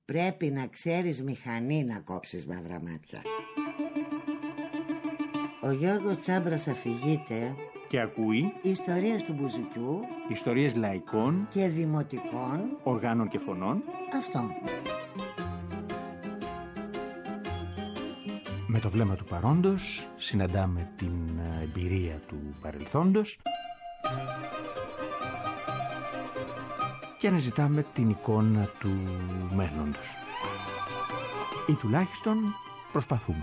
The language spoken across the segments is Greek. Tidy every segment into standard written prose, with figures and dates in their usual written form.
Πρέπει να ξέρεις μηχανή να κόψεις μαύρα μάτια. Ο Γιώργος Τσάμπρας αφηγείται και ακούει ιστορίες του Μπουζουκιού, ιστορίες λαϊκών και δημοτικών οργάνων και φωνών. Αυτό. Με το βλέμμα του παρόντος συναντάμε την εμπειρία του παρελθόντος και αναζητάμε την εικόνα του μέλλοντος. Ή τουλάχιστον προσπαθούμε.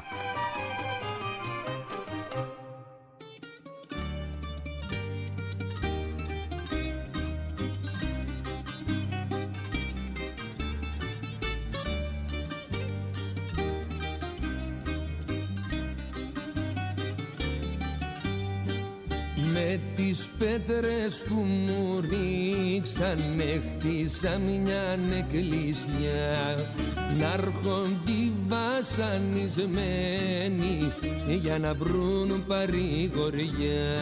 Με τις πέτρες που μου ρίξανε χτίσα μια εκκλησιά, να'ρχονται βασανισμένοι για να βρουν παρηγοριά.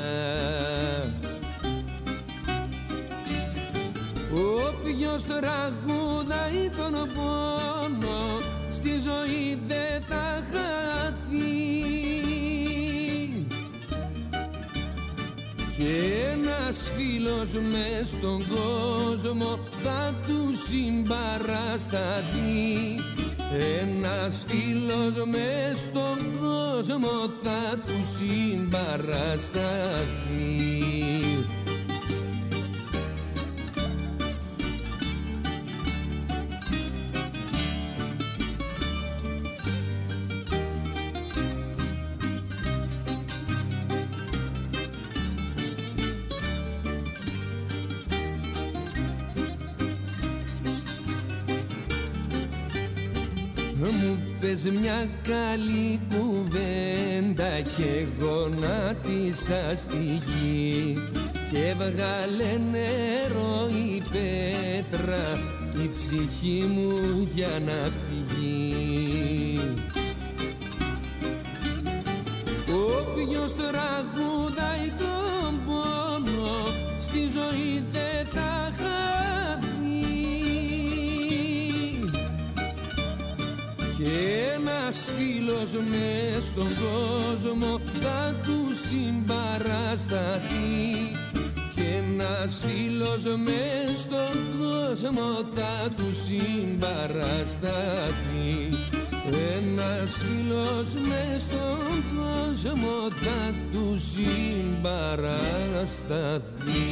Όποιος τραγουδάει τον πόνο στη ζωή δεν θα χαθεί, και ένας φίλος μες στον κόσμο θα του συμπαρασταθεί. Ένας φίλος μες στον κόσμο θα του συμπαρασταθεί. Μου πες μια καλή κουβέντα κι εγώ να τη σας τη γη, και έβγαλε νερό η πέτρα η ψυχή μου για να πηγεί. Όποιος τραγουδάει τον πόνο στη ζωή δεν τα χαθεί, και ένας φίλος μες στον κόσμο θα του συμπαρασταθεί. Και ένας φίλος μες στον κόσμο θα του συμπαρασταθεί. Ένας φίλος μες στον κόσμο θα του συμπαρασταθεί.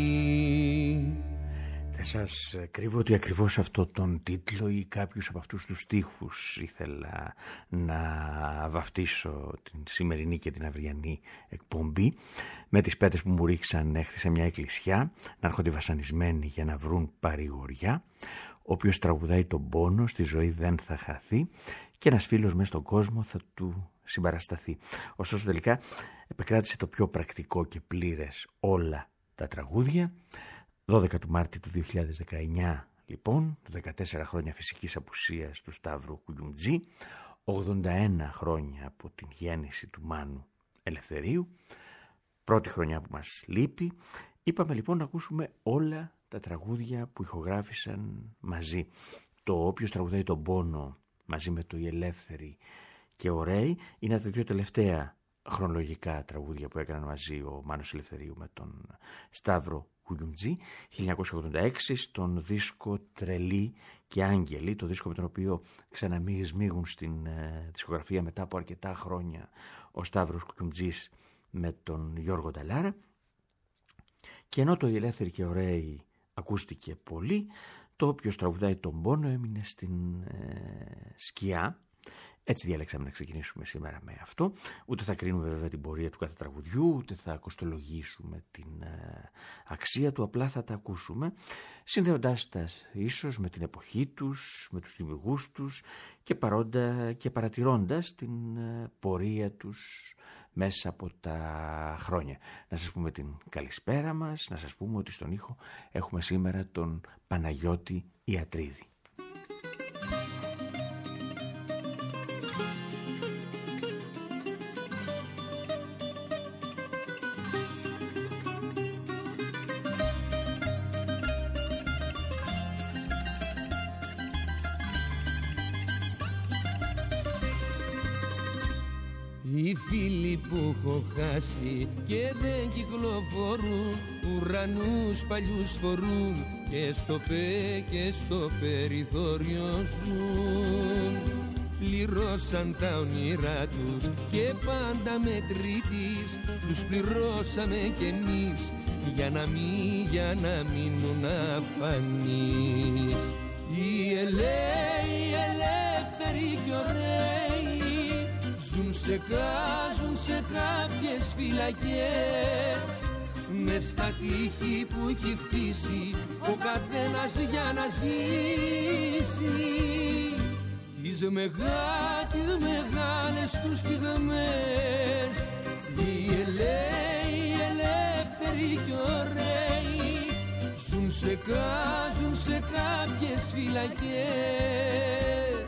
Δεν σας κρύβω ότι ακριβώς αυτό τον τίτλο ή κάποιους από αυτούς τους στίχους ήθελα να βαφτίσω την σημερινή και την αυριανή εκπομπή. Με τις πέτρες που μου ρίξαν έχτισα μια εκκλησιά, να έρχονται βασανισμένοι για να βρουν παρηγοριά. Όποιος τραγουδάει τον πόνο στη ζωή δεν θα χαθεί, και ένας φίλος μέσα στον κόσμο θα του συμπαρασταθεί. Ωστόσο τελικά επεκράτησε το πιο πρακτικό και πλήρες όλα τα τραγούδια. 12 του Μάρτη του 2019 λοιπόν, 14 χρόνια φυσικής απουσίας του Σταύρου Κουγιουμτζή, 81 χρόνια από την γέννηση του Μάνου Ελευθερίου, πρώτη χρονιά που μας λείπει. Είπαμε λοιπόν να ακούσουμε όλα τα τραγούδια που ηχογράφησαν μαζί. Το «Όποιος τραγουδάει τον πόνο» μαζί με το «Οι Ελεύθεροι και Ωραίοι» είναι τα δύο τελευταία χρονολογικά τραγούδια που έκαναν μαζί ο Μάνος Ελευθερίου με τον Σταύρο Κουγιουμτζή, 1986, στον δίσκο «Τρελοί και Άγγελοι», το δίσκο με τον οποίο ξαναμίγουν στην δισκογραφία μετά από αρκετά χρόνια ο Σταύρος Κουγιουμτζής με τον Γιώργο Νταλάρα. Και ενώ το «Οι Ελεύθεροι και Ωραίοι» ακούστηκε πολύ, το «Όποιος τραγουδάει τον πόνο» έμεινε στην σκιά. Έτσι διάλεξαμε να ξεκινήσουμε σήμερα με αυτό. Ούτε θα κρίνουμε βέβαια την πορεία του κάθε τραγουδιού, ούτε θα κοστολογήσουμε την αξία του, απλά θα τα ακούσουμε, συνδέοντάς τα ίσως με την εποχή τους, με τους δημιουργούς τους και παρατηρώντας την πορεία τους μέσα από τα χρόνια. Να σας πούμε την καλησπέρα μας, να σας πούμε ότι στον ήχο έχουμε σήμερα τον Παναγιώτη Ιατρίδη. Οι φίλοι που έχω χάσει και δεν κυκλοφορούν, ουρανούς παλιούς φορούν και στο περιθώριο ζουν. Πληρώσαν τα όνειρά τους και πάντα μετρήτης, τους πληρώσαμε κι εμείς για να μείνουν αφανείς. Οι ελεύθεροι κι ωραίοι ζουν σε κάποιες φυλακές, μες στα τείχη που έχει χτίσει ο καθένας για να ζήσει. Τις μεγάλες τους στιγμές, οι ελεύθεροι κι ωραίοι ζουν σε κάποιες φυλακές.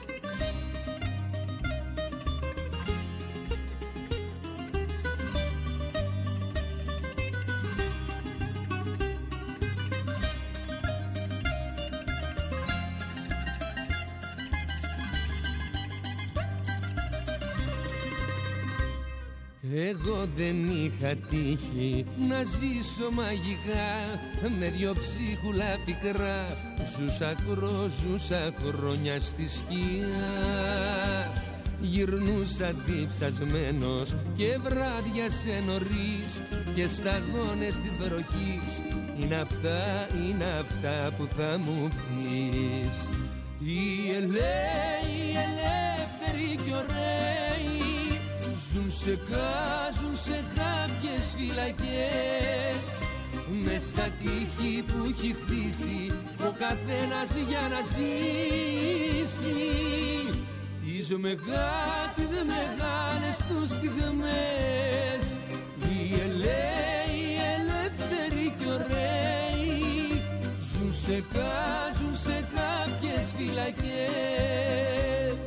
Εγώ δεν είχα τύχει να ζήσω μαγικά, με δυο ψίχουλα πικρά ζούσα χρόνια στη σκιά. Γυρνούσα διψασμένος και βράδιασε νωρίς και σταγόνες της βροχής είναι αυτά που θα μου πεις. Οι ελεύθεροι κι ωραίοι ζουν σε κάποιες φυλακές, μες στα τείχη που έχει χτίσει ο καθένας για να ζήσει. Τις μεγάλες τους στιγμές, οι ελεύθεροι κι ωραίοι ζουν σε κάποιες φυλακές.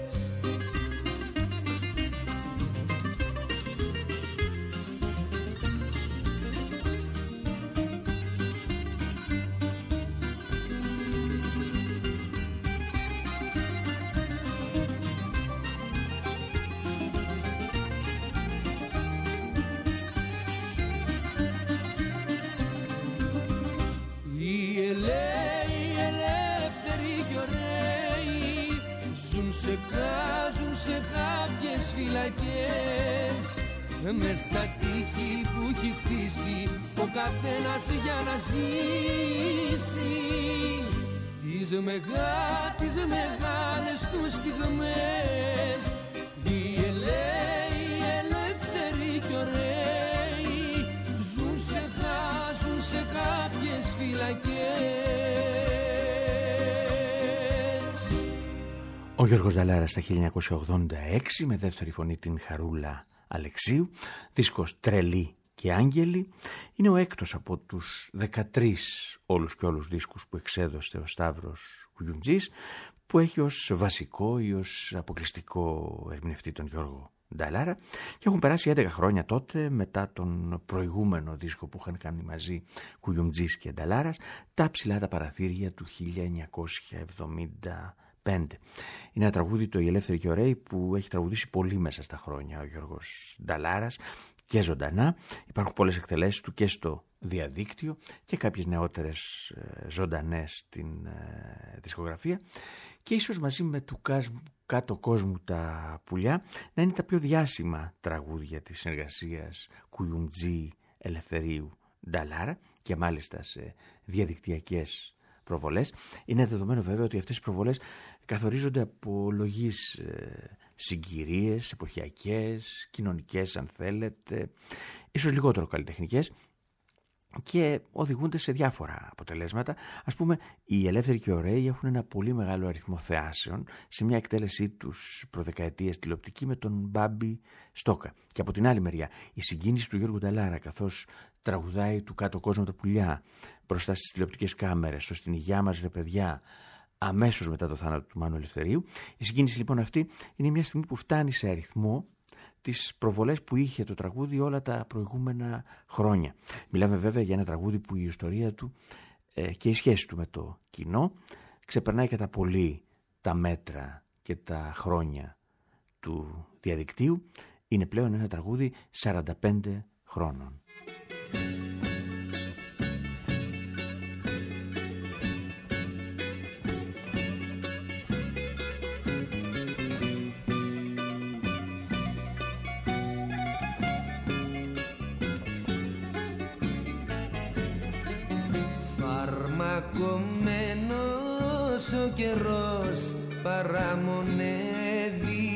Σε κάποιες φυλακές, μες στα τείχη που έχει χτίσει ο καθένας για να ζήσει. Τις μεγάλες τους στιγμές, οι ελεύθεροι κι ωραίοι ζουν σε κάποιες φυλακές. Ο Γιώργος Νταλάρας στα 1986 με δεύτερη φωνή την Χαρούλα Αλεξίου, δίσκος Τρελή και Άγγελοι. Είναι ο έκτος από τους 13 όλους και όλους δίσκους που εξέδωσε ο Σταύρος Κουγιουντζής, που έχει ως βασικό ή ως αποκλειστικό ερμηνευτή τον Γιώργο Νταλάρα, και έχουν περάσει 11 χρόνια τότε μετά τον προηγούμενο δίσκο που είχαν κάνει μαζί Κουγιουντζής και Νταλάρας, τα ψηλά τα παραθύρια του 1970. Είναι ένα τραγούδι, το «Οι Ελεύθεροι και Ωραίοι», που έχει τραγουδήσει πολύ μέσα στα χρόνια ο Γιώργος Νταλάρας και ζωντανά. Υπάρχουν πολλές εκτελέσεις του και στο διαδίκτυο και κάποιες νεότερες ζωντανές στην δισκογραφία, και ίσως μαζί με του «Κάτω κόσμου τα πουλιά» να είναι τα πιο διάσημα τραγούδια της συνεργασίας Κουγιουντζή Ελευθερίου Νταλάρα, και μάλιστα σε διαδικτυακές προβολές. Είναι δεδομένο βέβαια ότι αυτές οι προβολές καθορίζονται από λογείς συγκυρίες, εποχιακές, κοινωνικές αν θέλετε, ίσως λιγότερο καλλιτεχνικές, και οδηγούνται σε διάφορα αποτελέσματα. Ας πούμε, οι Ελεύθεροι και Ωραίοι έχουν ένα πολύ μεγάλο αριθμό θεάσεων σε μια εκτέλεσή τους προδεκαετίας τηλεοπτική με τον Μπάμπη Στόκα. Και από την άλλη μεριά, η συγκίνηση του Γιώργου Νταλάρα καθώς τραγουδάει του «Κάτω κόσμο τα πουλιά» μπροστά στις τηλεοπτικές κάμερες, στο «Στην υγειά μας ρε παιδιά», αμέσως μετά το θάνατο του Μάνου Ελευθερίου. Η συγκίνηση λοιπόν αυτή είναι μια στιγμή που φτάνει σε αριθμό τις προβολές που είχε το τραγούδι όλα τα προηγούμενα χρόνια. Μιλάμε βέβαια για ένα τραγούδι που η ιστορία του και η σχέση του με το κοινό ξεπερνάει κατά πολύ τα μέτρα και τα χρόνια του διαδικτύου. είναι πλέον ένα τραγούδι 45 χρόνων. Φαρμακωμένος ο καιρός παραμονεύει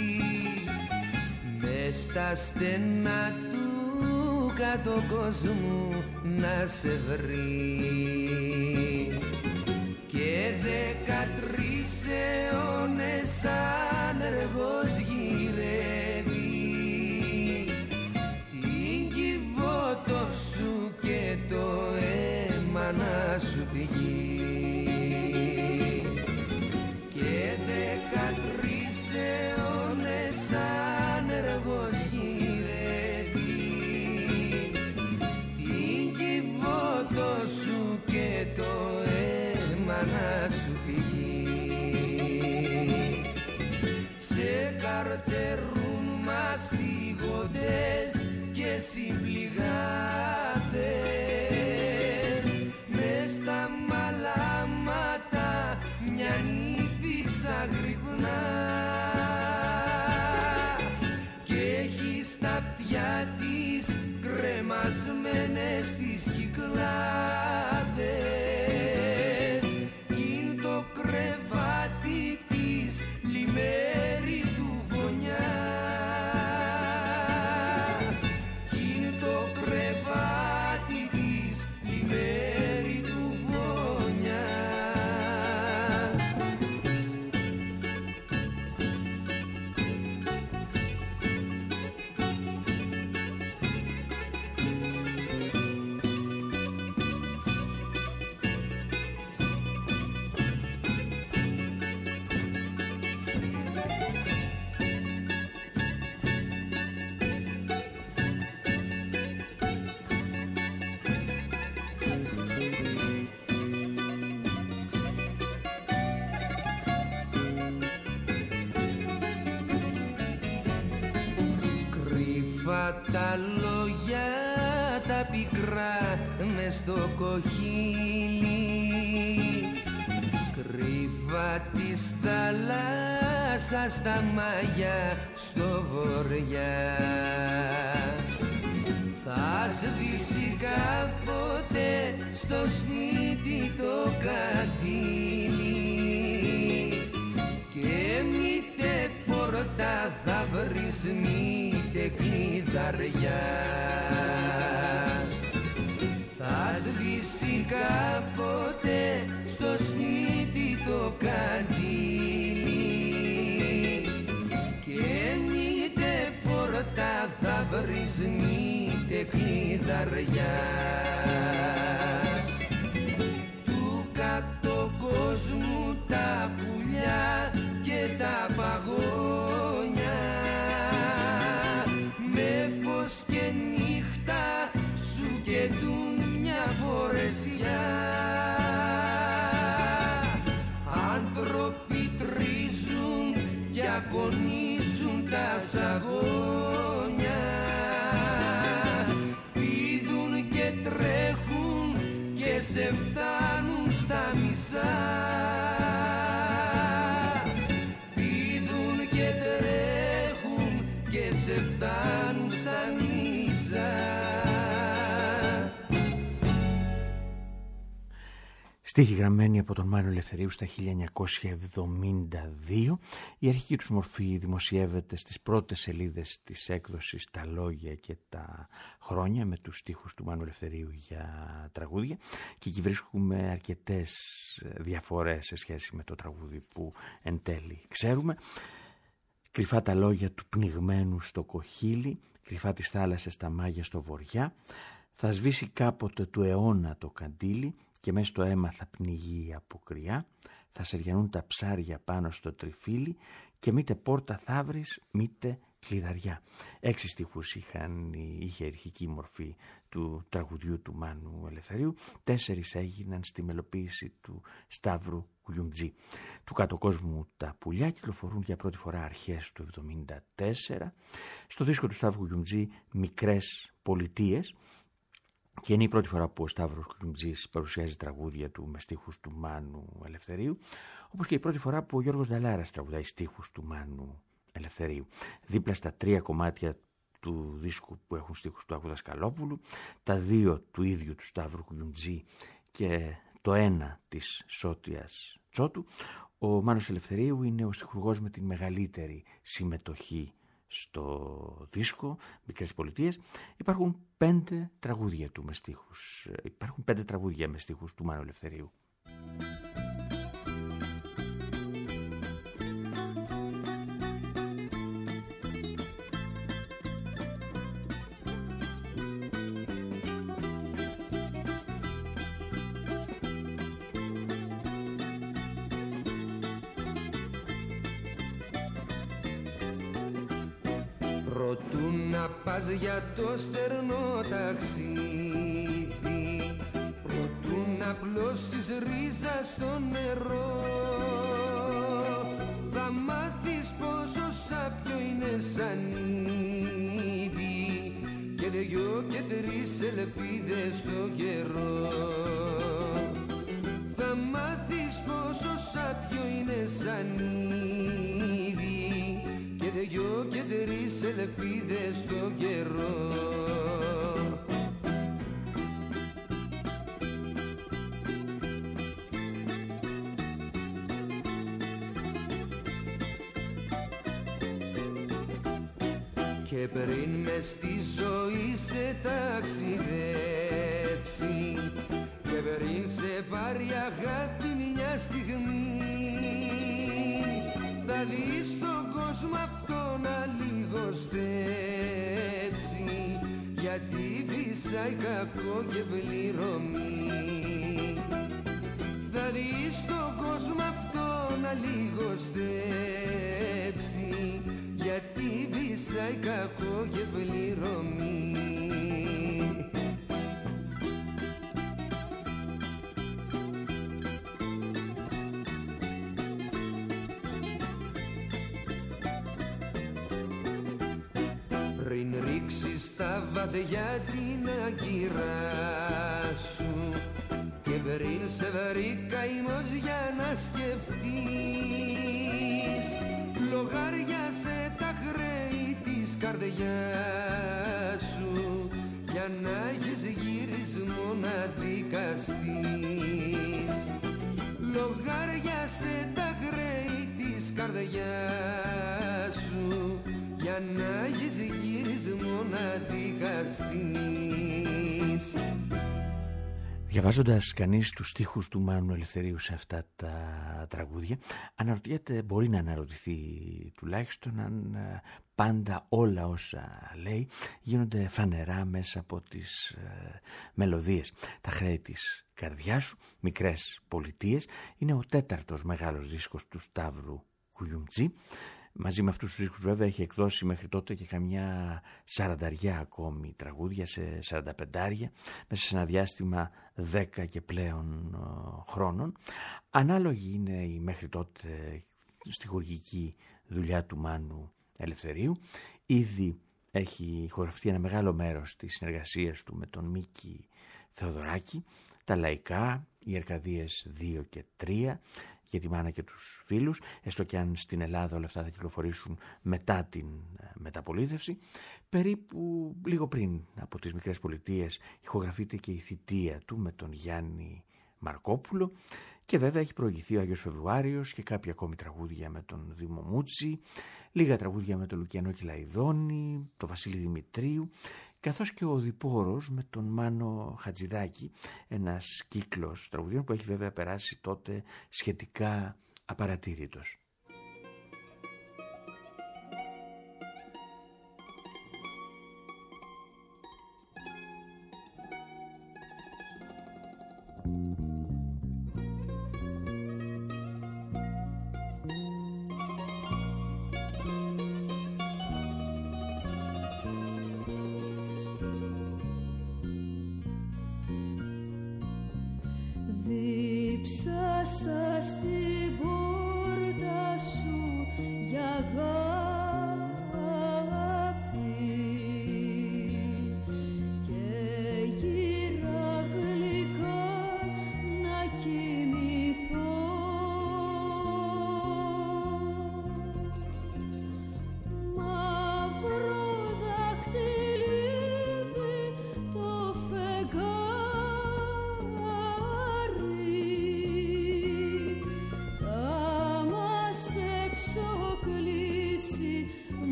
μες στα στενά του κάτω κόσμου να σε βρει, και 13 αιώνες άνεργος γυρεύει την κυβότο σου και το αίμα να σου πηγεί, και 13 αιώνες άνεργος γυρεύει την κυβότο σου και το αίμα να σου πηγεί. Σε καρτερούν μαστιγωτές και συμπληγάδες, μες στα μαλάματα μια νύφη ξαγρυπνά και έχει στα αυτιά της κρεμασμένες τις κυκλάδες, είναι το κρεβάτι της λιμέρι του βονιά, είναι το κρεβάτι της λιμέρι του βονιά. Τα λόγια τα πικρά μες στο κοχύλι, κρύβα της θάλασσας τα μάγια στο βοριά, θα σβήσει κάποτε στο σπίτι το καντήλι και μήτε πόρτα θα βρεις μήτε κλειδαριά, θα σβήσει κάποτε στο σπίτι το καντήλι και μήτε πόρτα θα βρεις μήτε κλειδαριά. Του κάτω κόσμου τα πουλιά και τα παγόνια με φως και νύχτα σου καιτούν μια φορεσιά. Άνθρωποι τρίζουν κι αγωνίζουν τα σαγόνια, πηδούν και τρέχουν και σε φτάνουν στα μισά, πηδούν και τρέχουν και σε φτάνουν στα μισά. Στίχοι γραμμένοι από τον Μάνο Ελευθερίου στα 1972. Η αρχική τους μορφή δημοσιεύεται στις πρώτες σελίδες της έκδοσης «Τα λόγια και τα χρόνια» με τους στίχους του Μάνου Ελευθερίου για τραγούδια, και εκεί βρίσκουμε αρκετές διαφορές σε σχέση με το τραγούδι που εν τέλει ξέρουμε. Κρυφά τα λόγια του πνιγμένου στο κοχύλι, κρυφά τις θάλασσες τα μάγια στο βοριά, θα σβήσει κάποτε του αιώνα το καντήλι και μες στο αίμα θα πνιγεί η αποκριά, θα σεριανούν τα ψάρια πάνω στο τριφύλι και μήτε πόρτα θα βρεις, μήτε κλειδαριά. 6 στίχους είχε η αρχική μορφή του τραγουδιού του Μάνου Ελευθερίου, 4 έγιναν στη μελοποίηση του Σταύρου Κουγιουμτζή. Του Κάτω Κόσμου τα πουλιά κυκλοφορούν για πρώτη φορά αρχές του 1974. Στο δίσκο του Σταύρου Κουγιουμτζή Μικρές Πολιτείες, και είναι η πρώτη φορά που ο Σταύρος Κουγιουμτζής παρουσιάζει τραγούδια του με στίχους του Μάνου Ελευθερίου, όπως και η πρώτη φορά που ο Γιώργος Νταλάρας τραγουδάει στίχους του Μάνου Ελευθερίου. Δίπλα στα 3 κομμάτια του δίσκου που έχουν στίχους του Άκου Δασκαλόπουλου, τα 2 του ίδιου του Σταύρου Κουγιουμτζή και το 1 της Σώτιας Τσότου, ο Μάνος Ελευθερίου είναι ο στιχουργός με την μεγαλύτερη συμμετοχή στο δίσκο Μικρές Πολιτείες. Υπάρχουν 5 τραγούδια του με στίχους. Υπάρχουν 5 τραγούδια με στίχους του Μάνου Ελευθερίου. Προτού να πας για το στερνό ταξίδι, προτού να πλώσεις ρίζα στο νερό, θα μάθεις πόσο σάπιο είναι σανίδι και 2 και 3 ελπίδες στο καιρό. Θα μάθεις πόσο σάπιο είναι σανίδι και 2 και 3 ελπίδες στο καιρό. Και πριν μες στη ζωή σε ταξιδέψει και πριν σε πάρει αγάπη μια στιγμή, θα δεις τον κόσμο αυτό να λιγοστέψει, γιατί βυσάει κακό και πληρωμή. Θα δεις τον κόσμο αυτό να λιγοστέψει, γιατί βυσάει κακό και πληρωμή. Πριν ρίξεις τα βαδιά την αγκυρά σου και πριν σε βρει καημός για να σκεφτείς, λογάριασε τα χρέη της καρδιάς σου για να έχεις γυρισμό να δικαστείς. Λογάριασε τα χρέη της καρδιάς σου για να έχεις γυρισμό να δικαστείς. Διαβάζοντας κανείς τους στίχους του Μάνου Ελευθερίου σε αυτά τα τραγούδια, αναρωτιέται, μπορεί να αναρωτηθεί τουλάχιστον, αν πάντα όλα όσα λέει γίνονται φανερά μέσα από τις μελωδίες. Τα χρέη της καρδιάς σου, Μικρές Πολιτείες, είναι ο 4ος μεγάλος δίσκος του Σταύρου Κουγιουμτζή. Μαζί με αυτούς τους δίσκους βέβαια έχει εκδώσει μέχρι τότε και καμιά 40 ακόμη τραγούδια σε 45, μέσα σε ένα διάστημα 10 και πλέον χρόνων. Ανάλογη είναι η μέχρι τότε στιχουργική δουλειά του Μάνου Ελευθερίου. Ήδη έχει ηχογραφηθεί ένα μεγάλο μέρος της συνεργασίας του με τον Μίκη Θεοδωράκη, τα Λαϊκά, οι Αρκαδίες 2 και 3, για τη μάνα και τους φίλους, έστω και αν στην Ελλάδα όλα αυτά θα κυκλοφορήσουν μετά την μεταπολίτευση. Περίπου λίγο πριν από τις Μικρές Πολιτείες ηχογραφείται και η θητεία του με τον Γιάννη Μαρκόπουλο, και βέβαια έχει προηγηθεί ο Άγιος Φεβρουάριος και κάποια ακόμη τραγούδια με τον Δήμο Μούτσι, λίγα τραγούδια με τον Λουκιανό Κυλαϊδόνη, τον Βασίλη Δημητρίου, καθώς και ο Διπόρος με τον Μάνο Χατζηδάκη, ένας κύκλος τραγουδιών που έχει βέβαια περάσει τότε σχετικά απαρατήρητος.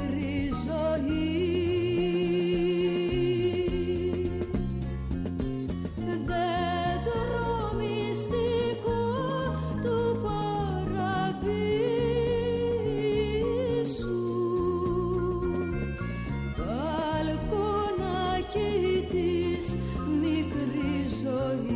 μικρής ζωής. Δέντρο μυστικό του παραδείσου, μπαλκονάκι της μικρής ζωής.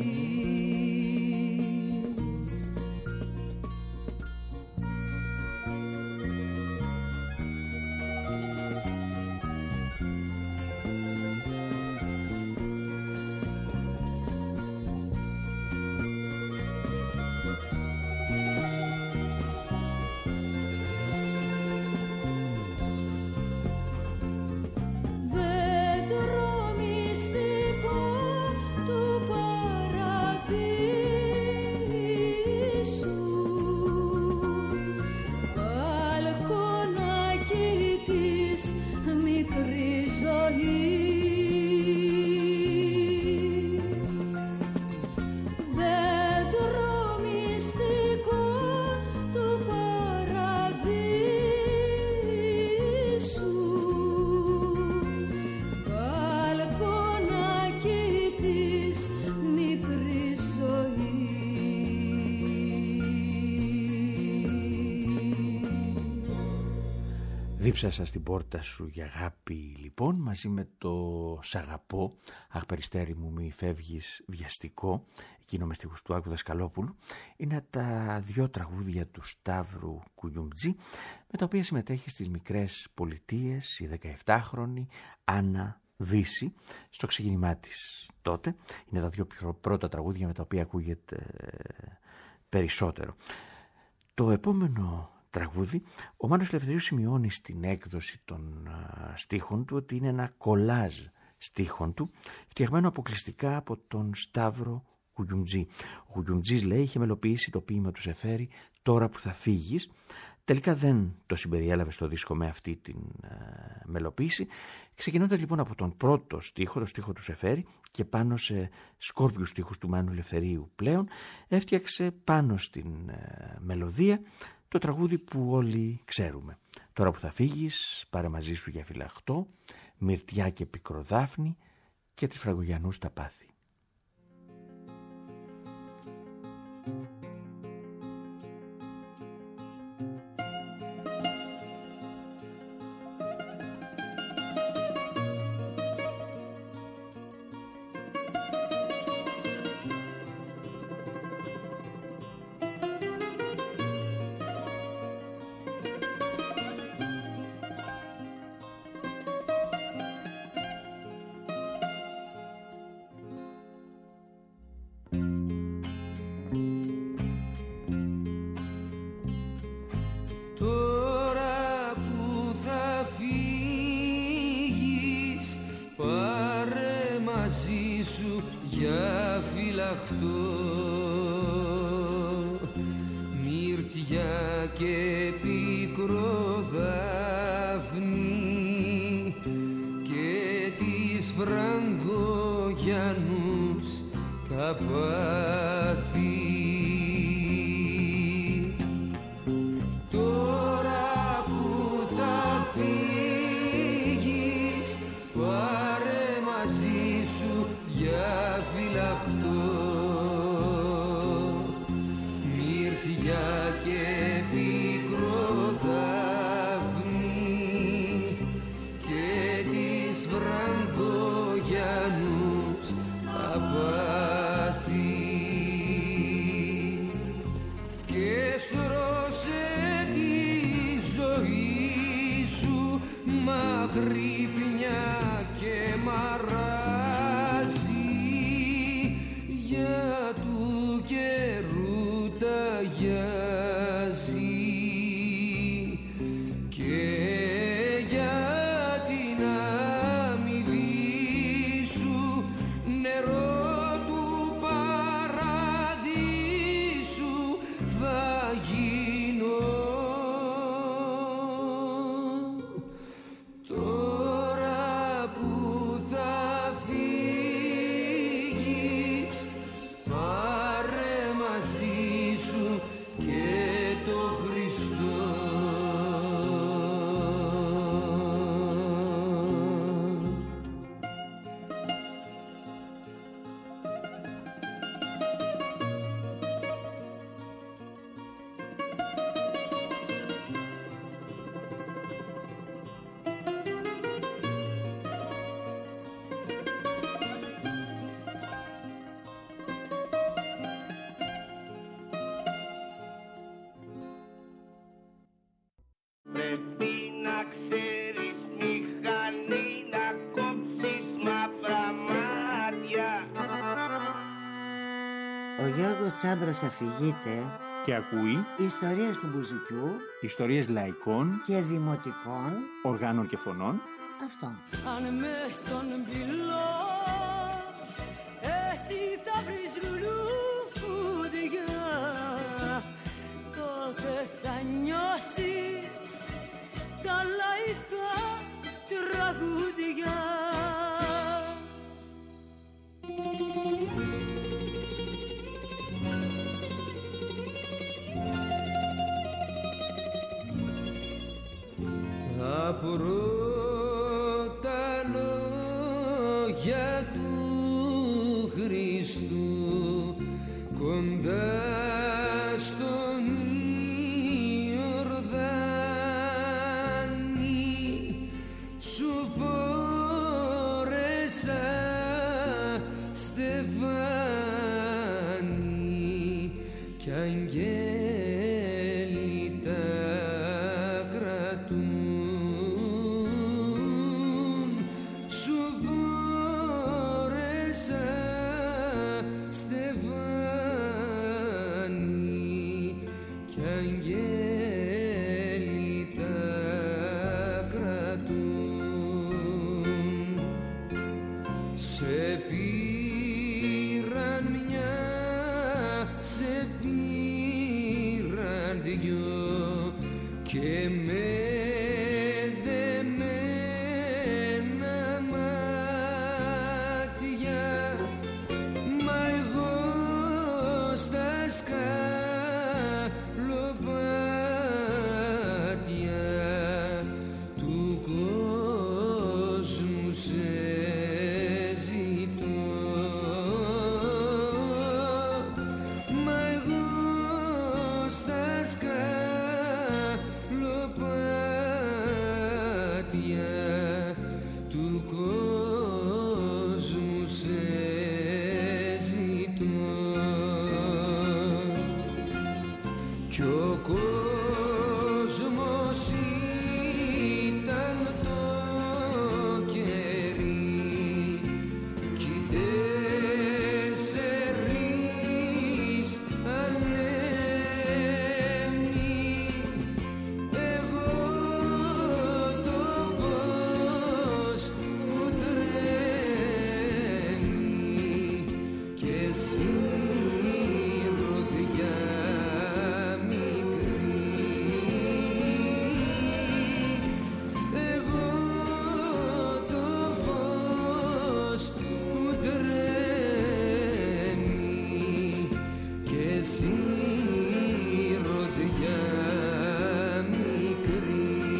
Δίψασα στην πόρτα σου για αγάπη λοιπόν, μαζί με το «Σ' αγαπώ», «Αχ περιστέρι μου μη φεύγεις», «Βιαστικό», εκείνο με στίχους του Άκου Δασκαλόπουλου, είναι τα δυο τραγούδια του Σταύρου Κουγιουμτζή, με τα οποία συμμετέχει στις μικρές πολιτείες η 17χρονη Άννα Βύση στο ξεκίνημά της τότε. Είναι τα δύο πρώτα τραγούδια με τα οποία ακούγεται περισσότερο. Το επόμενο τραγούδι, ο Μάνος Ελευθερίου σημειώνει στην έκδοση των στίχων του ότι είναι ένα κολάζ στίχων του, φτιαγμένο αποκλειστικά από τον Σταύρο Κουγιουμτζή. Ο Κουγιουμτζής, λέει, είχε μελοποιήσει το ποίημα του Σεφέρη «Τώρα που θα φύγεις». Τελικά δεν το συμπεριέλαβε στο δίσκο με αυτή την μελοποίηση. Ξεκινώντας λοιπόν από τον πρώτο στίχο, το στίχο του Σεφέρη, και πάνω σε σκόρπιους στίχους του Μάνου Ελευθερίου πλέον, έφτιαξε πάνω στην μελωδία το τραγούδι που όλοι ξέρουμε. «Τώρα που θα φύγεις, πάρε μαζί σου για φυλαχτό, μυρτιά και πικροδάφνη και τις φραγκογιανούς τα πάθη». για φυλαχτό, μυρτιά και πικροδάφνη και τις φραγκογιανούς τα πάθη. Τώρα που θα φύγεις, πάρε μαζί σου για φυλαχτό, μυρτιά και πικροδάφνη και τις φραγκογιανούς τα πάθη. Και στρώσε τη ζωή σου μαγρύπνια και μαράζει, για του καιρού ταγιάζει και για την αμοιβή σου νερό του παραδείσου θα γίνω. Τώρα Γιώργος Τσάμπρας αφηγείται και ακούει ιστορίες του μπουζουκιού, ιστορίες λαϊκών και δημοτικών οργάνων και φωνών. Αυτό. Αν μες στον πυλό εσύ θα βρεις λουλούδια, τότε θα νιώσεις τα λαϊκά τραγούδια. Τα πρώτα λόγια του Χριστού κοντά στον Ιορδάνη σου φόρεσα στεφάνι κι αγγέλη τα κρατούν. Και με δεμένα μάτια, μα εγώ στα σκαλοπάτια του κόσμου σε ζητώ, μα εγώ στα σκαλοπάτια του κόσμου σε ζητώ. Κι ο κόσμος ήταν το κερί κι οι τέσσερις ανέμοι. Εγώ το φως που τρέμει κι εσύ ροδιά μικρή. Εγώ το φως που τρέμει κι εσύ ροδιά μικρή.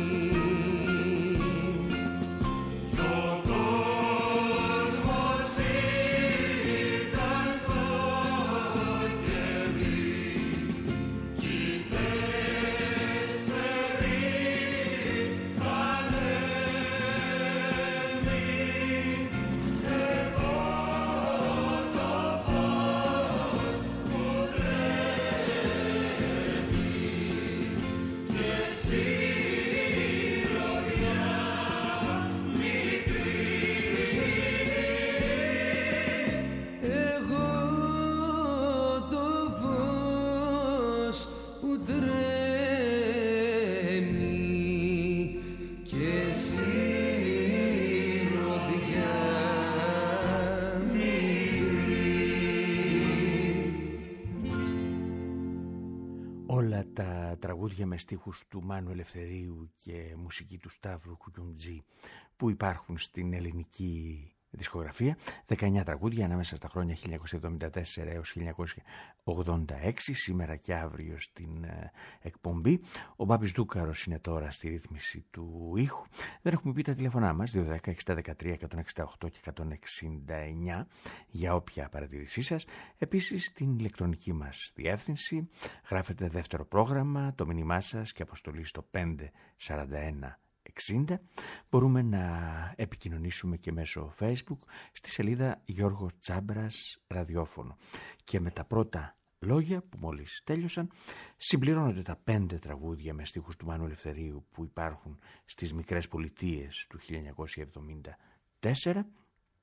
Όλα τα τραγούδια με στίχους του Μάνου Ελευθερίου και μουσική του Σταύρου Κουκιουντζή που υπάρχουν στην ελληνική δισκογραφία, 19 τραγούδια ανάμεσα στα χρόνια 1974 έως 1986, σήμερα και αύριο στην εκπομπή. Ο Μπάμπης Δούκαρος είναι τώρα στη ρύθμιση του ήχου. Δεν έχουμε πει τα τηλεφωνά μας, 210 60 13 168 και 169 για όποια παρατηρήσή σας. Επίσης στην ηλεκτρονική μας διεύθυνση γράφετε δεύτερο πρόγραμμα, το μήνυμά σας και αποστολή στο 541 60. Μπορούμε να επικοινωνήσουμε και μέσω Facebook στη σελίδα Γιώργος Τσάμπρας Ραδιόφωνο. Και με τα πρώτα λόγια που μόλις τέλειωσαν συμπληρώνονται τα 5 τραγούδια με στίχους του Μάνου Ελευθερίου που υπάρχουν στις Μικρές Πολιτείες του 1974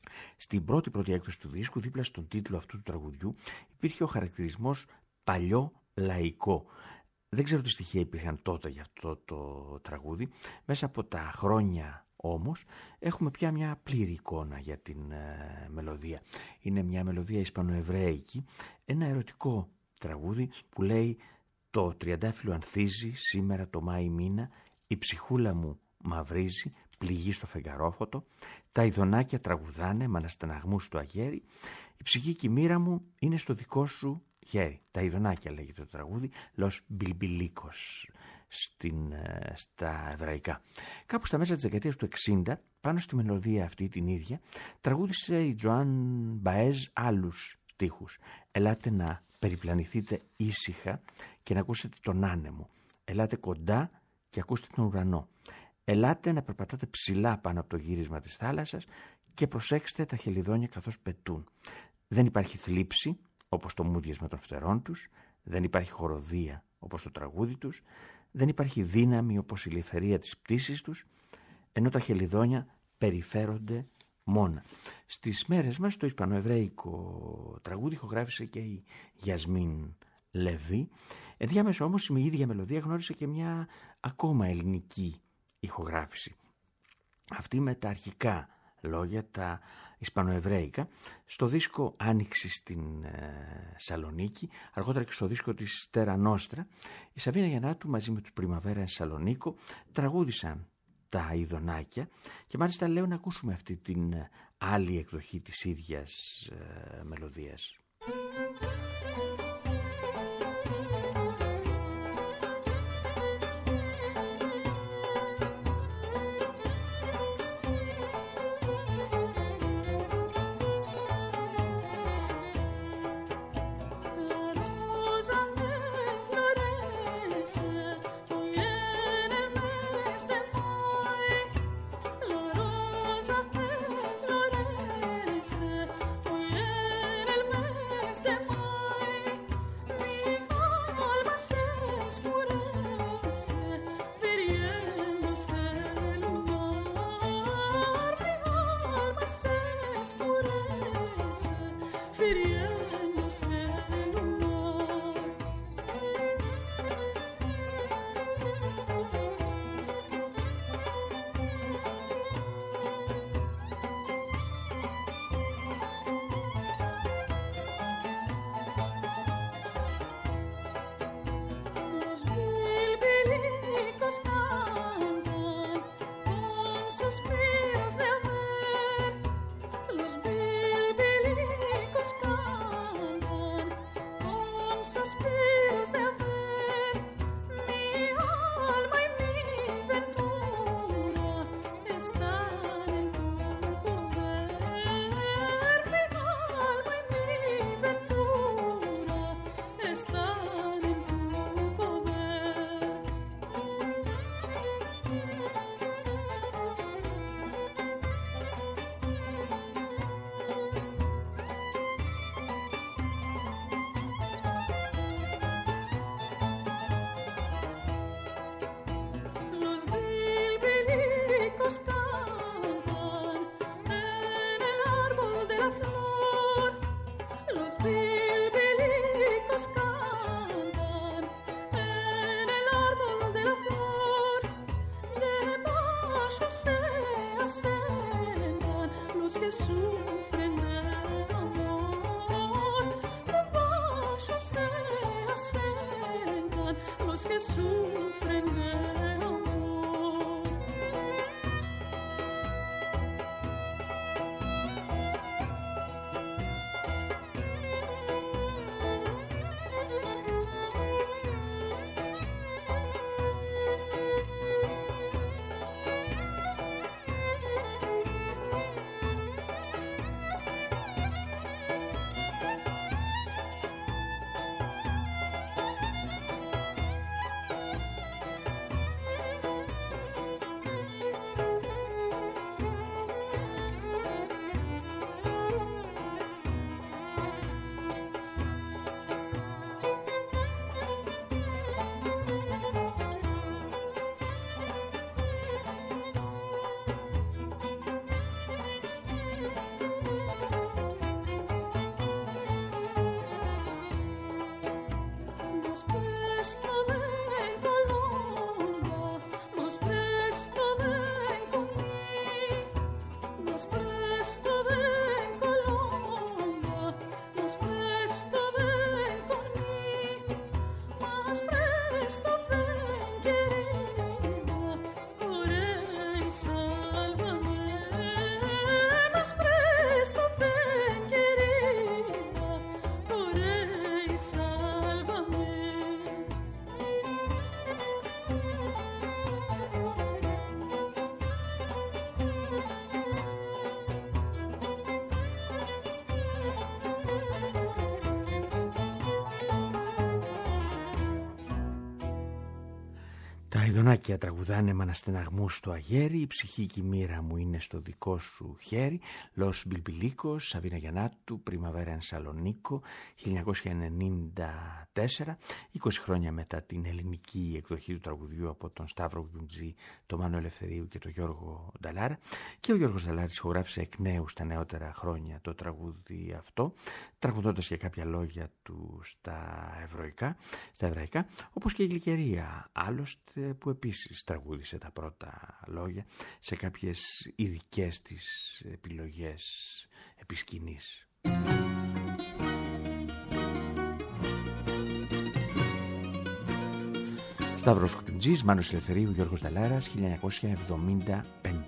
Στην πρώτη έκδοση του δίσκου, δίπλα στον τίτλο αυτού του τραγουδιού, υπήρχε ο χαρακτηρισμός παλιό λαϊκό. Δεν ξέρω τι στοιχεία υπήρχαν τότε για αυτό το τραγούδι. Μέσα από τα χρόνια όμως έχουμε πια μια πλήρη εικόνα για την μελωδία. Είναι μια μελωδία ισπανοεβραϊκή, ένα ερωτικό τραγούδι που λέει: «Το τριαντάφυλλο ανθίζει σήμερα το Μάη μήνα, η ψυχούλα μου μαυρίζει, πληγή στο φεγγαρόφωτο, τα ειδονάκια τραγουδάνε με αναστεναγμούς στο αγέρι, η ψυχή και η μοίρα μου είναι στο δικό σου χέρι». Τα ειδονάκια λέγεται το τραγούδι, Λος Μπιλμπιλίκος στα εβραϊκά. Κάπου στα μέσα της δεκαετίας του 60, πάνω στη μελωδία αυτή την ίδια, τραγούδισε η Τζοάν Μπαέζ άλλους στίχους. «Ελάτε να περιπλανηθείτε ήσυχα και να ακούσετε τον άνεμο. Ελάτε κοντά και ακούστε τον ουρανό. Ελάτε να περπατάτε ψηλά πάνω από το γύρισμα της θάλασσας και προσέξτε τα χελιδόνια καθώς πετούν. Δεν υπάρχει θλίψη, όπως το μούδιασμα των φτερών τους, δεν υπάρχει χοροδία όπως το τραγούδι τους, δεν υπάρχει δύναμη όπως η ελευθερία της πτήσης τους, ενώ τα χελιδόνια περιφέρονται μόνα». Στις μέρες μας το ισπανοεβραϊκό τραγούδι ηχογράφησε και η Γιασμίν Λεβί. Ενδιάμεσα όμως η ίδια μελωδία γνώρισε και μια ακόμα ελληνική ηχογράφηση. Αυτή με τα αρχικά λόγια, τα ισπανοεβραϊκά, στο δίσκο Άνοιξη στην Σαλονίκη, αργότερα και στο δίσκο της Τέρα Νόστρα, η Σαβίνα Γιαννάτου μαζί με τους Πριμαβέρα Σαλονίκο τραγούδισαν τα ειδονάκια και μάλιστα λέω να ακούσουμε αυτή την άλλη εκδοχή της ίδιας μελωδίας. Τα ειδονάκια τραγουδάνε με αναστεναγμούς στο αγέρι, η ψυχική μοίρα μου είναι στο δικό σου χέρι. Λος Μπιλμπιλίκος, Σαβίνα Γιαννάτου, Πριμαβέρα εν Σαλονίκο, 1994, 20 χρόνια μετά την ελληνική εκδοχή του τραγουδιού από τον Σταύρο Κουντζή, τον Μάνο Ελευθερίου και τον Γιώργο Νταλάρα. Και ο Γιώργος Νταλάρης ηχογράφησε εκ νέου στα νεότερα χρόνια το τραγούδι αυτό, τραγουδώντας και κάποια λόγια του στα εβραϊκά, όπως και η Γλυκερία, άλλωστε, που επίσης τραγούδισε τα πρώτα λόγια σε κάποιες ειδικές της επιλογές επισκηνής. Σταύρος Κουντζής, Μάνος Ελευθερίου, Γιώργος Νταλάρας, 1975.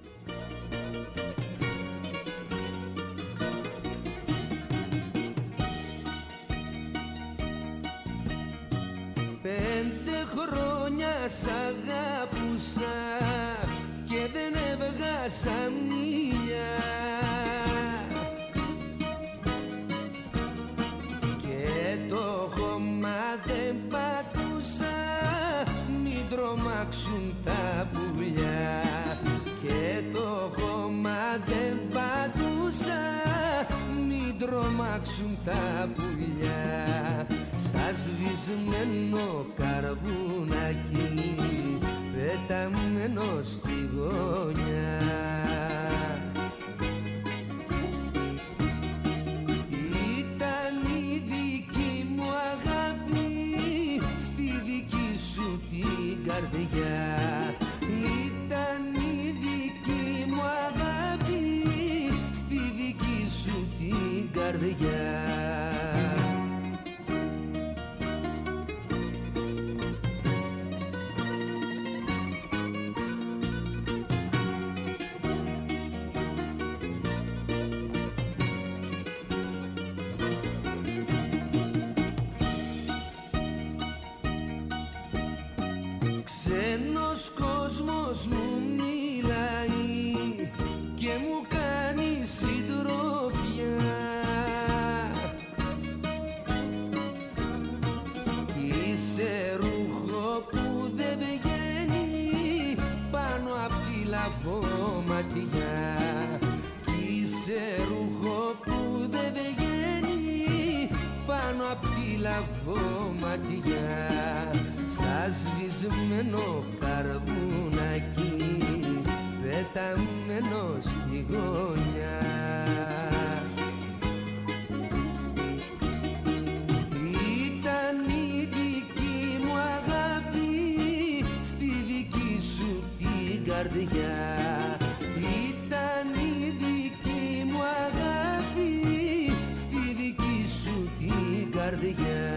Σ' αγάπουσα και δεν έβγασα μίλια και το χώμα δεν πατούσα, μην τρομάξουν τα πουλιά. Και το χώμα δεν πατούσα, μην τρομάξουν τα πουλιά. Σαν σβησμένο καρβουνάκι πεταμένο στη γωνιά, ήταν η δική μου αγάπη στη δική σου την καρδιά. Ήταν η δική μου αγάπη στη δική σου την καρδιά. Ξένος κόσμος μου μιλάει και μου κάνει συντροφιά. Είσαι ρούχο που δεν βγαίνει πάνω απ' τη λαβωματιά. Είσαι ρούχο που δεν βγαίνει πάνω απ' τη λαβωματιά. Σαν σβησμένο καρβουνάκι πεταμένο στη γωνιά. Ήταν η δική μου αγάπη στη δική σου την καρδιά. Ήταν η δική μου αγάπη στη δική σου την καρδιά.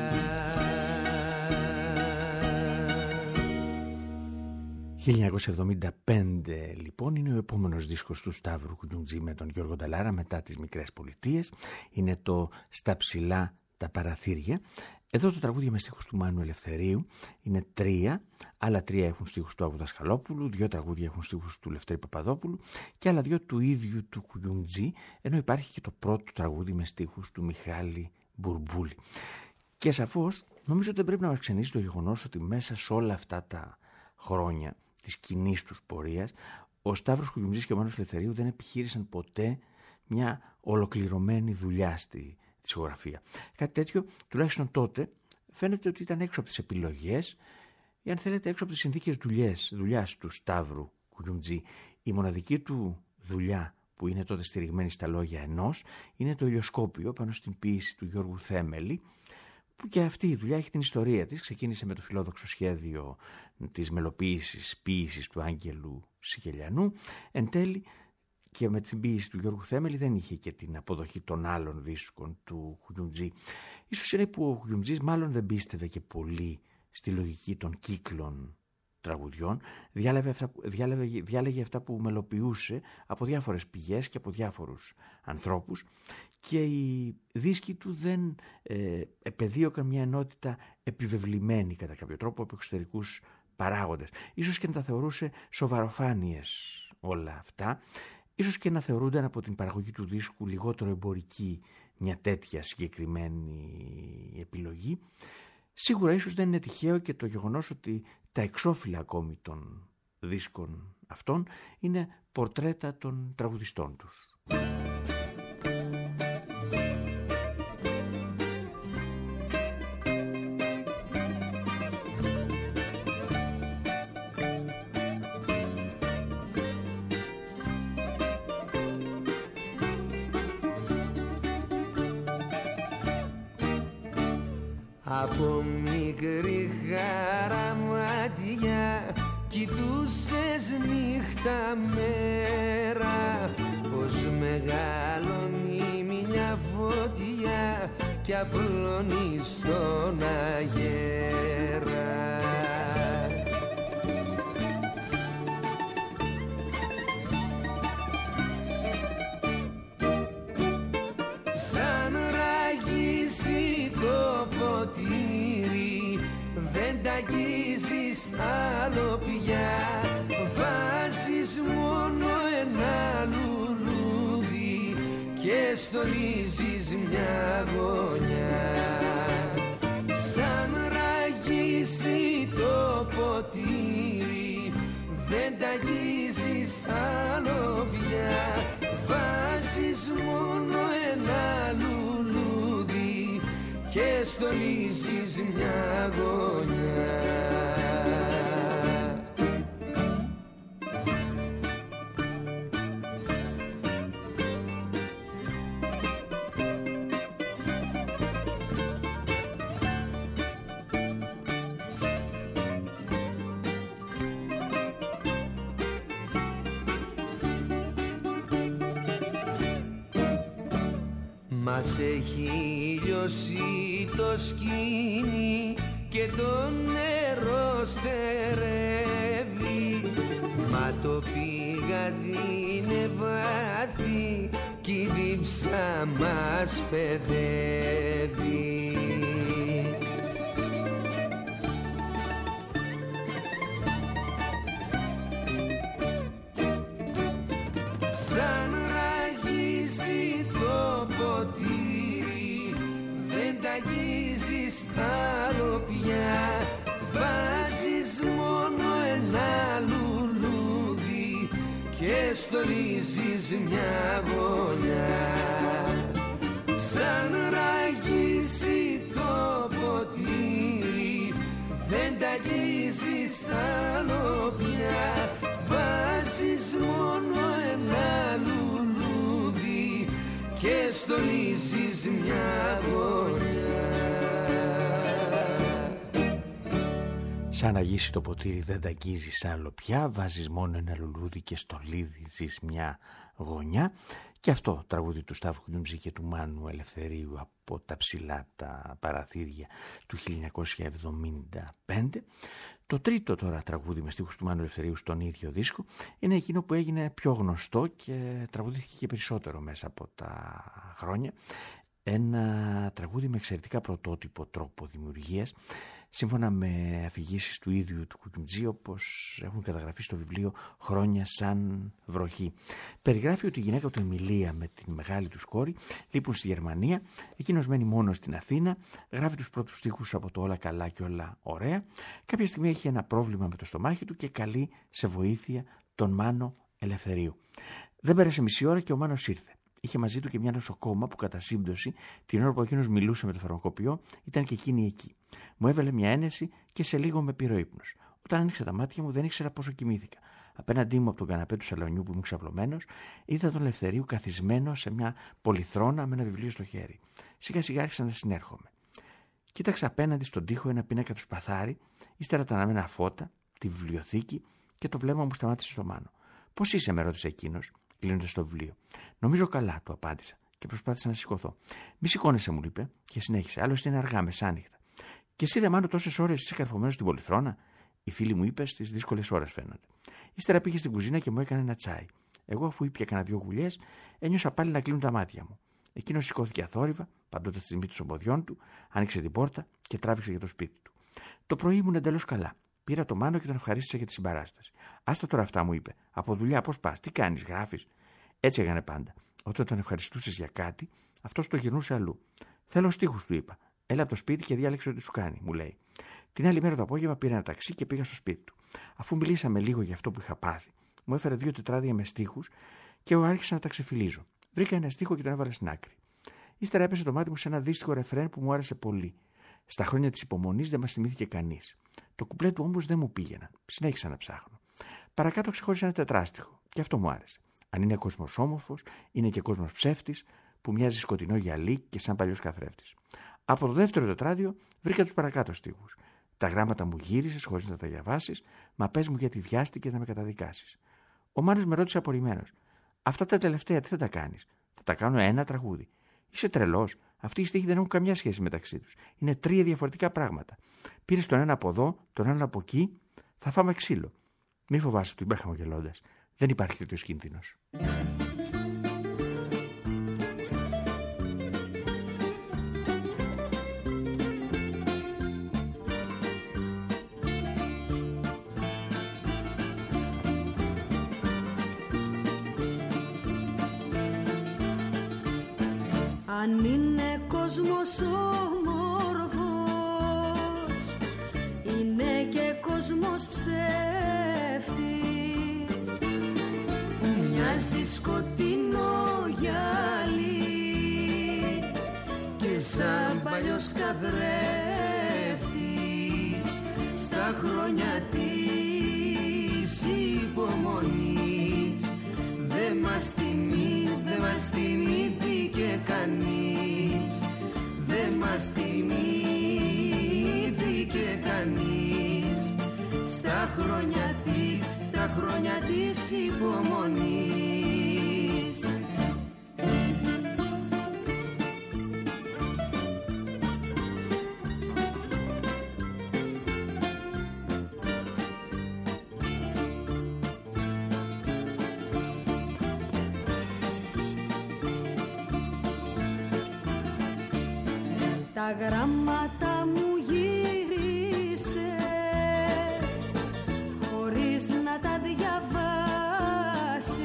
1975 λοιπόν είναι ο επόμενος δίσκος του Σταύρου Κουντζή με τον Γιώργο Νταλάρα μετά τις Μικρές Πολιτείες. Είναι το «Στα ψηλά τα παραθύρια». Εδώ το τραγούδι με στίχους του Μάνου Ελευθερίου είναι 3, άλλα 3 έχουν στίχους του Άβου Δασκαλόπουλου, 2 τραγούδια έχουν στίχους του Λευτέρη Παπαδόπουλου και άλλα 2 του ίδιου του Κουντζή, ενώ υπάρχει και το πρώτο τραγούδι με στίχους του Μιχάλη Μπουρμπούλη. Και σαφώς νομίζω ότι δεν πρέπει να μας ξενήσει το γεγονός ότι μέσα σε όλα αυτά τα χρόνια της κοινής τους πορείας, ο Σταύρος Κουντζής και ο Μάνος Ελευθερίου δεν επιχείρησαν ποτέ μια ολοκληρωμένη δουλειά στη δισκογραφία. Κάτι τέτοιο, τουλάχιστον τότε, φαίνεται ότι ήταν έξω από τις επιλογές ή αν θέλετε έξω από τις συνθήκες δουλειάς του Σταύρου Κουντζή. Η μοναδική του δουλειά που είναι τότε στηριγμένη στα λόγια ενός είναι το Ηλιοσκόπιο πάνω στην ποίηση του Γιώργου Θέμελη, που και αυτή η δουλειά έχει την ιστορία της. Ξεκίνησε με το φιλόδοξο σχέδιο της μελοποίησης του Άγγελου Σικελιανού. Εν τέλει και με την ποίηση του Γιώργου Θέμελη δεν είχε και την αποδοχή των άλλων δίσκων του Κουντζή. Ίσως είναι που ο Κουντζής μάλλον δεν πίστευε και πολύ στη λογική των κύκλων τραγουδιών, διάλεγε αυτά που μελοποιούσε από διάφορες πηγές και από διάφορους ανθρώπους, και οι δίσκοι του δεν επεδίωκαν μια ενότητα επιβεβλημένη κατά κάποιο τρόπο από εξωτερικούς παράγοντες. Ίσως και να τα θεωρούσε σοβαροφάνειες όλα αυτά, ίσως και να θεωρούνταν από την παραγωγή του δίσκου λιγότερο εμπορική μια τέτοια συγκεκριμένη επιλογή. Σίγουρα ίσως δεν είναι τυχαίο και το γεγονός ότι τα εξώφυλλα ακόμη των δίσκων αυτών είναι πορτρέτα των τραγουδιστών τους. Από μικρή χαραματιά κοιτούσες νύχτα μέρα, πως μεγαλώνει μια φωτιά κι απλώνει στον αγέρα. Σαν ραγίσει το ποτήρι, δεν τα αγγίζεις άλλο πια, βάζεις μόνο ένα λουλούδι και στολίζεις μια γωνιά. Σαν ραγίσει το ποτήρι, δεν τα αγγίζεις άλλο πια, βάζεις μόνο ένα λουλούδι και στολίζεις μια γωνιά. Μας έχει λιώσει το σκήνη και το νερό στερεύει, μα το πηγάδι είναι βάθη κι η δίψα μας παιδεύει. Σαν ραγίσει το ποτήρι, δεν τα αγγίζεις άλλο πια, βάζεις μόνο ένα λουλούδι και στολίζεις μια γωνιά. Σαν ραγίσει το ποτήρι, δεν τα αγγίζεις άλλο πια, βάζεις μόνο ένα λουλούδι και στολίζεις μια γωνιά. Σαν να γύσει το ποτήρι, δεν τα αγγίζεις άλλο πια, βάζεις μόνο ένα λουλούδι και στολίζεις μια γωνιά. Και αυτό τραγούδι του Σταύρου Κουνιούμτζη και του Μάνου Ελευθερίου από τα ψηλά τα παραθύρια του 1975. Το τρίτο τώρα τραγούδι με στίχους του Μάνου Ελευθερίου στον ίδιο δίσκο είναι εκείνο που έγινε πιο γνωστό και τραγουδήθηκε και περισσότερο μέσα από τα χρόνια. Ένα τραγούδι με εξαιρετικά πρωτότυπο τρόπο δημιουργίας, σύμφωνα με αφηγήσεις του ίδιου του Κουνιούμτζη, όπως έχουν καταγραφεί στο βιβλίο «Χρόνια σαν βροχή». Περιγράφει ότι η γυναίκα του Εμιλία με την μεγάλη του κόρη λείπουν στη Γερμανία, εκείνος μένει μόνο στην Αθήνα, γράφει τους πρώτους στίχους από το «Όλα καλά και όλα ωραία». Κάποια στιγμή έχει ένα πρόβλημα με το στομάχι του και καλεί σε βοήθεια τον Μάνο Ελευθερίου. Δεν πέρασε μισή ώρα και ο Μάνος ήρθε. Είχε μαζί του και μια νοσοκόμα που κατά σύμπτωση την ώρα που εκείνος μιλούσε με το φαρμακοποιό ήταν και εκείνη εκεί. Μου έβαλε μια ένεση και σε λίγο με πήρε ο ύπνος. Όταν άνοιξα τα μάτια μου δεν ήξερα πόσο κοιμήθηκα. Απέναντί μου από τον καναπέ του σαλονιού που ήμουν ξαπλωμένος, είδα τον Ελευθερίου καθισμένο σε μια πολυθρόνα με ένα βιβλίο στο χέρι. Σιγά σιγά άρχισα να συνέρχομαι. Κοίταξα απέναντι στον τοίχο ένα πίνακα του σπαθάρι, ύστερα τα αναμένα φώτα, τη βιβλιοθήκη και το βλέμμα μου σταμάτησε στο Μάνο. «Πώς είσαι?» με ρώτησε εκείνος, κλείνοντας το βιβλίο. «Νομίζω καλά», του απάντησα και προσπάθησα να σηκωθώ. «Μη σηκώνεσαι», μου είπε και συνέχισε. «Άλλωστε είναι αργά, μεσάνυχτα». «Και εσύ, δε Μάνο, τόσες ώρες είσαι καρφωμένος στην πολυθρόνα?» Η φίλη μου είπε στις δύσκολες ώρες φαίνονται. Ύστερα πήγε στην κουζίνα και μου έκανε ένα τσάι. Εγώ, αφού ήπια κανένα 2 γουλιές, ένιωσα πάλι να κλείνουν τα μάτια μου. Εκείνος σηκώθηκε αθόρυβα, παντώντας τη μύτη των ποδιών του, άνοιξε την πόρτα και τράβηξε για το σπίτι του. Το πρωί ήμουν εντελώς καλά. Πήρα το Μάνο και τον ευχαρίστησα για τη συμπαράσταση. Άστα τώρα αυτά, μου είπε. Από δουλειά πώς πας, τι κάνεις, γράφεις. Έτσι έκανε πάντα. Όταν τον ευχαριστούσες για κάτι, αυτός το γυρνούσε αλλού. Θέλω στίχους, του είπα. Έλα από το σπίτι και διάλεξε ό,τι σου κάνει, μου λέει. Την άλλη μέρα το απόγευμα πήρα ένα ταξί και πήγα στο σπίτι του. Αφού μιλήσαμε λίγο για αυτό που είχα πάθει, μου έφερε 2 τετράδια με στίχους και εγώ άρχισα να τα ξεφυλίζω. Βρήκα ένα στίχο και τον έβαλα στην άκρη. Ύστερα έπεσε το μάτι μου σε ένα δύστιχο ρεφρέν που μου άρεσε πολύ. Στα χρόνια της υπομονής δεν μας θυμήθηκε κανείς. Το κουπλέ του όμως δεν μου πήγαιναν. Συνέχισα να ψάχνω. Παρακάτω ξεχώρισε ένα τετράστιχο και αυτό μου άρεσε. Αν είναι κόσμος όμορφος, είναι και κόσμος ψεύτης που μοιάζει σκοτεινό γυαλί και σαν παλιός καθρέφτης. Από το δεύτερο τετράδιο βρήκα τους παρακάτω στίχους. Τα γράμματα μου γύρισες χωρίς να τα διαβάσεις, μα πες μου γιατί βιάστηκες να με καταδικάσεις. Ο Μάνος με ρώτησε απορριμμένος. Αυτά τα τελευταία τι θα τα κάνεις? Θα τα κάνω ένα τραγούδι. Είσαι τρελός. Αυτοί οι στίχοι δεν έχουν καμιά σχέση μεταξύ τους. Είναι 3 διαφορετικά πράγματα. Πήρες τον ένα από εδώ, τον άλλο από εκεί, θα φάμε ξύλο. Μη φοβάσαι, του είπα χαμογελώντας. Δεν υπάρχει τέτοιος κίνδυνος. Αν είναι κόσμος όμορφος, είναι και κόσμος ψεύτης, που μοιάζει σκοτεινό γυαλί και σαν παλιός καθρέφτης, στα χρόνια της υπομονής δεν μας θυμήθηκε κανείς, δεν μας θυμήθηκε κανείς, στα χρόνια της υπομονής. Τα γράμματα μου γύρισες χωρίς να τα διαβάσεις,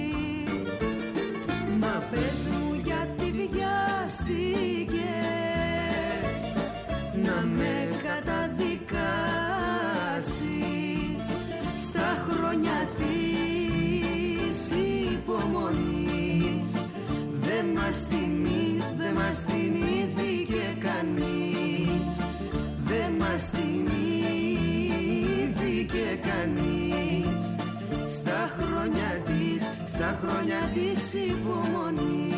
μα πες μου γιατί βιάστηκες να με καταδικάσεις, στα χρόνια της υπομονής δεν μας θυμήθηκε κανείς, δεν μας θυμήθηκε κανείς, στα χρόνια της υπομονής.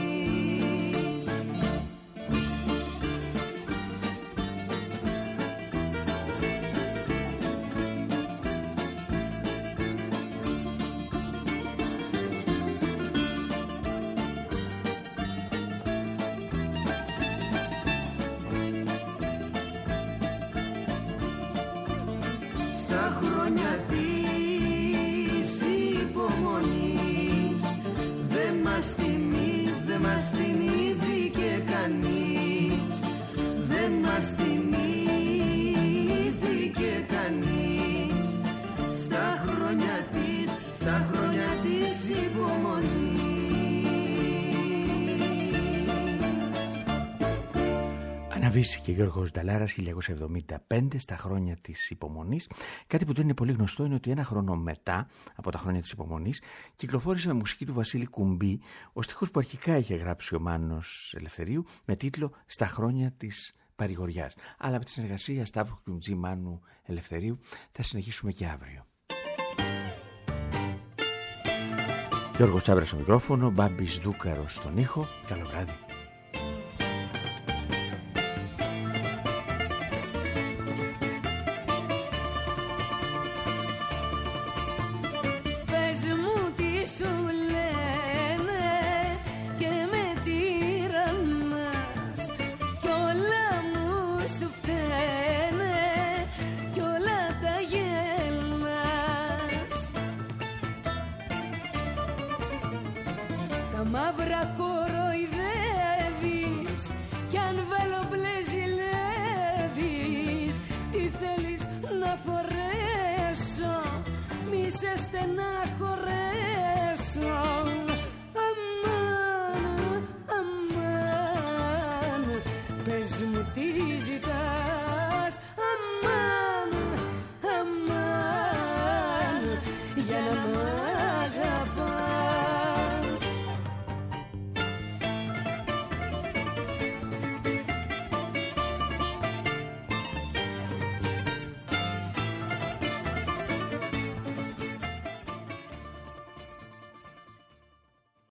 Στα χρόνια της υπομονής δεν μας θυμήθηκε κανείς, δεν μας θυμήθηκε κανείς, στα χρόνια της υπομονής. Αναβήσει και Γιώργος Νταλάρας 1975 στα χρόνια της υπομονής. Κάτι που δεν είναι πολύ γνωστό είναι ότι 1 χρόνο μετά από τα χρόνια της υπομονής κυκλοφόρησε με μουσική του Βασίλη Κουμπί ο στίχος που αρχικά είχε γράψει ο Μάνος Ελευθερίου με τίτλο «Στα χρόνια της παρηγοριάς». Αλλά από τη συνεργασία Σταύρου Κουντζή Μάνου Ελευθερίου θα συνεχίσουμε και αύριο. Γιώργος Τσάμπρας στο μικρόφωνο, Μπάμπης Δούκαρος στον ήχο. Καλό βράδυ. Σου φταίνε κι όλα τα τα μαύρα κοροϊδεύεις κι αν βέλο-μπλε ζηλεύεις. Τι θέλεις να φορέσω, μη σε στεναχωρέσω.